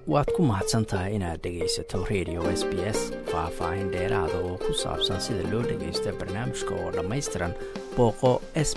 waad ku mahadsantahay inaad dhegaysato radio SBS faahfaahin dheeraada oo ku saabsan sida loo dhagaysto barnaamijka oo dhammaystiran booqo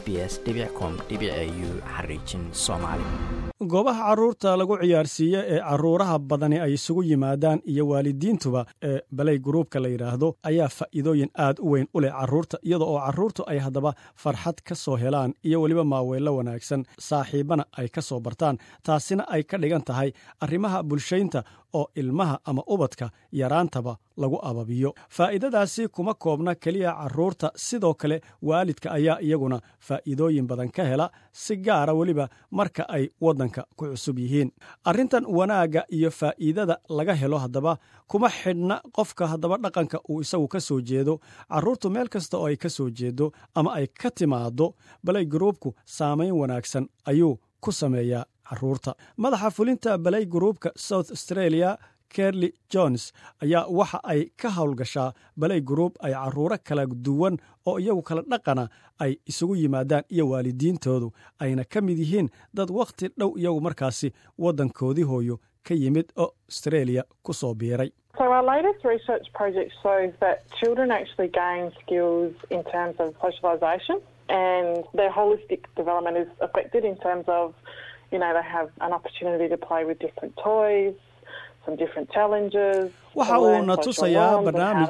sbs.com.au/Soomaali. goobaha carruurta lagu ciyaarsiiye ee carruuraha badani ay isugu yimaadaan iyo waalidiintuba ee balay gruubka la yidhaahdo ayaa faa'iidooyin aad u weyn u leh carruurta iyada oo carruurtu ay haddaba farxad ka soo helaan iyo weliba maaweello wanaagsan saaxiibana ay ka soo bartaan taasina ay ka dhigan tahay arrimaha bulshaynta oo ilmaha ama ubadka yaraantaba lagu ababiyo faa'iidadaasi kuma koobna keliya carruurta sidoo kale waalidka ayaa iyaguna faa'iidooyin badan ka hela si gaara weliba marka ay waddanka ku cusub yihiin arrintan wanaagga iyo faa'iidada laga helo haddaba kuma xidhna qofka haddaba dhaqanka uu isagu ka soo jeedo carruurtu meel kasta oo ay ka soo jeedo ama ay ka timaado balay gruubku saamayn wanaagsan ayuu ku sameeyaa carruurta madaxa fulinta balay gruubka South Australia Kerly Jones ayaa waxa ay ka howlgashaa balay gruub ay carruuro kala duwan oo iyagu kala dhaqana ay isugu yimaadaan iyo waalidiintoodu ayna ka mid yihiin dad wakhti dhow iyagu markaasi waddankoodii hooyo ka yimid oo Australia ku soo biiray. So our latest research project shows that children actually gain skills in terms of socialisation and their holistic development is affected in terms of, you know, they have an opportunity to play with different toys, some different challenges. waxa uu na tusayaa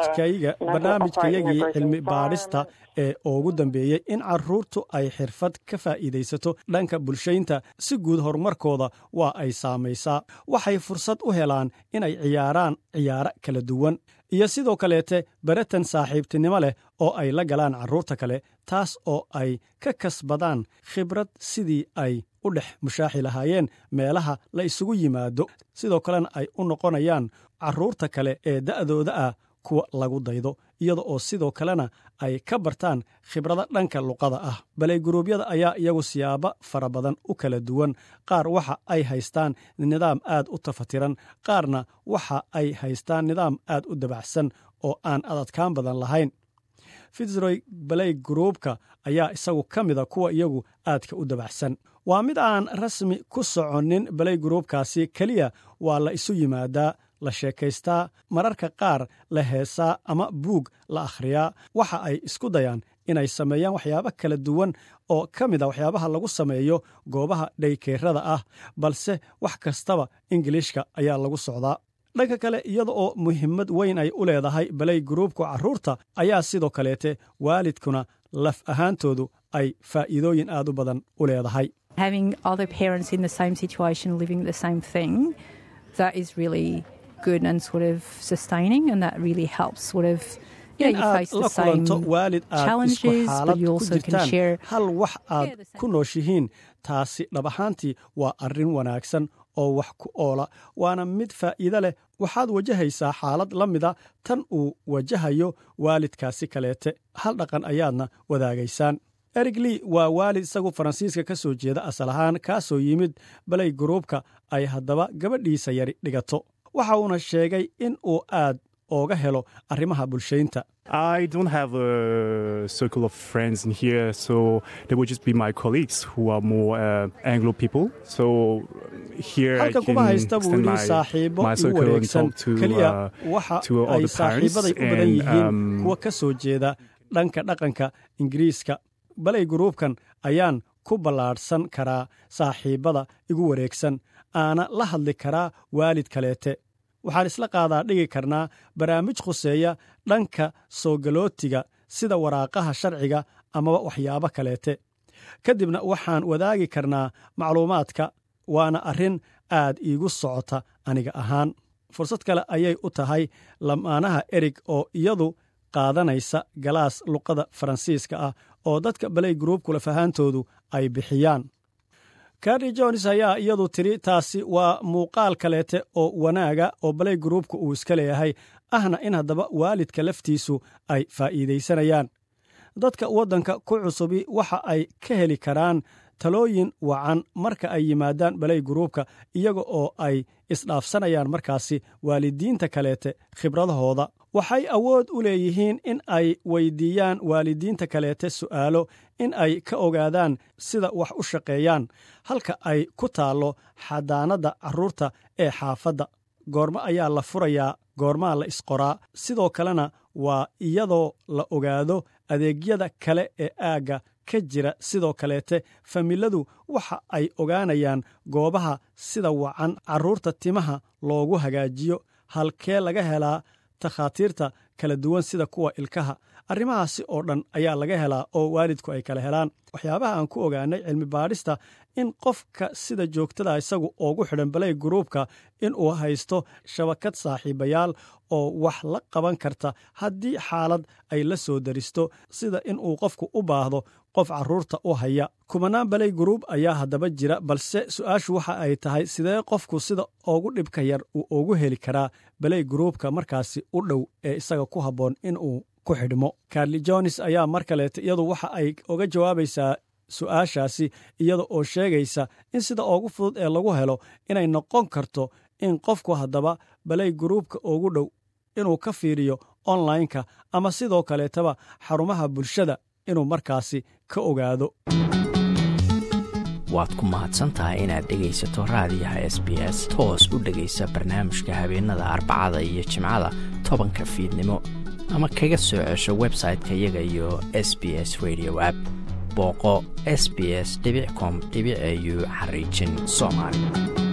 barnaamijkayagii cilmi baadhista ee ugu dambeeyey in carruurtu ay xirfad ka faa'iidaysato dhanka bulshaynta si guud horumarkooda waa ay saamaysaa waxay fursad u helaan inay ciyaaraan ciyaaro kala duwan iyo sidoo kaleete baratan saaxiibtinimo leh oo ay la galaan carruurta kale taas oo ay ka kasbadaan khibrad sidii ay u dhex mushaaxi lahaayeen meelaha la isugu yimaado sidoo kalena ay u noqonayaan carruurta kale ee da'dooda ah kuwa lagu daydo iyada oo sidoo kalena ay ka bartaan khibrada dhanka luqada ah balay guruubyada ayaa iyagu siyaabo fara badan u kala duwan qaar waxa ay haystaan nidaam aad u tafatiran qaarna waxa ay haystaan nidaam aad u dabacsan oo aan adadkaan badan lahayn Fitzroy balay gruubka ayaa isagu ka mida kuwa iyagu aadka u dabacsan waa mid aan rasmi ku soconin balay gruubkaasi keliya waa la isu yimaadaa la sheekaystaa mararka qaar la heesaa ama buug la akhriyaa waxa ay isku dayaan inay sameeyaan waxyaabo kala duwan oo ka mid a waxyaabaha lagu sameeyo goobaha dhaykeerada ah balse wax kastaba ingiliishka ayaa lagu socdaa dhanka kale iyada oo muhiimad weyn ay u leedahay balay gruubku carruurta ayaa sidoo kaleete waalidkuna laf ahaantoodu ay faa'iidooyin aad u badan u leedahay Having other parents in the same situation living the same thing, that is really good and sort of sustaining, and that really helps sort of, you know, you face the same challenges, but you also can share hal wax aad ku nooshihiin taasi dhab ahaantii waa arrin wanaagsan oo wax ku oola waana mid faa'iido leh waxaad wajahaysaa xaalad la mida tan uu wajahayo waalidkaasi kaleete hal dhaqan ayaadna wadaagaysaan Eric Lee waa waalid isagu Faransiiska ka soo jeeda asal ahaan kaasoo yimid balay gruubka ay haddaba gabadhiisa yari dhigato waxa uuna sheegay in uu aad ooga helo arrimaha bulshaynta I don't have a circle of friends in here, so they would just be my colleagues who are more Anglo people. So here I can extend my circle and talk to other parents and kuwa ka soo jeeda dhanka dhaqanka Ingiriiska balay gruubkan ayaan ku ballaadhsan karaa saaxiibada igu wareegsan aana la hadli karaa waalid kaleete waxaan isla qaadaa dhigi karnaa barnaamij khuseeya dhanka soo galootiga sida waraaqaha sharciga amaba waxyaabo kaleete kadibna waxaan wadaagi karnaa macluumaadka waana arrin aad iigu socota aniga ahaan fursad kale ayay u tahay lamaanaha Eric oo iyadu qaadanaysa galaas luqada Faransiiska ah oo dadka balay gruubku la fahaantoodu ay bixiyaan Kerly Jones ayaa iyadu tiri taasi waa muuqaal kaleete oo wanaaga oo balay gruubku uu iska leeyahay ahna in haddaba waalidka laftiisu ay faa'iidaysanayaan dadka waddanka ku cusubi waxa ay ka heli karaan talooyin wacan marka ay yimaadaan balay gruubka iyaga oo ay isdhaafsanayaan markaasi waalidiinta kaleete khibradahooda waxay awood u leeyihiin in ay weydiiyaan waalidiinta kaleete su'aalo in ay ka ogaadaan sida wax u shaqeeyaan halka ay ku taallo xadaanadda carruurta ee xaafadda goormo ayaa la furayaa, goormaa la isqoraa. sidoo kalena waa iyadoo la ogaado adeegyada kale ee aagga ka jira. sidoo kaleete familadu waxa ay ogaanayaan goobaha sida wacan carruurta timaha loogu hagaajiyo, halkee laga helaa takhaatiirta kala duwan sida kuwa ilkaha. arrimahaasi oo dhan ayaa laga helaa oo waalidku ay kala helaan. waxyaabaha aan ku ogaanay cilmi baadhista in qofka sida joogtada isagu ugu xidhan balay gruubka inuu haysto shabakad saaxiibayaal oo wax la qaban karta haddii xaalad ay la soo daristo, sida inuu qofku u baahdo qof carruurta u haya. kumanaan balay gruub ayaa haddaba jira, balse su-aashu waxa ay tahay sidee qofku sida ugu dhibka yar uu ugu heli karaa balay gruubka markaasi u dhow ee isaga ku habboon inuu ku xidhmo. Carly Jones ayaa mar kaleeta iyadu waxa ay uga jawaabaysaa su-aashaasi iyada oo sheegaysa in sida ugu fudud ee lagu helo inay noqon karto in qofku haddaba balay gruubka ugu dhow inuu ka fiiriyo online-ka ama sidoo kaleetaba xarumaha bulshada inuu markaasi ka ogaado. waad ku mahadsantahay inaad dhegaysato raadiyaha SBS. toos u dhegaysa barnaamijka habeenada Arbacada iyo Jimcada 10 fiidnimo, ama kaga soo cesho website-ka iyaga iyo SBS Radio app. booqo sbs.com.au/Somali.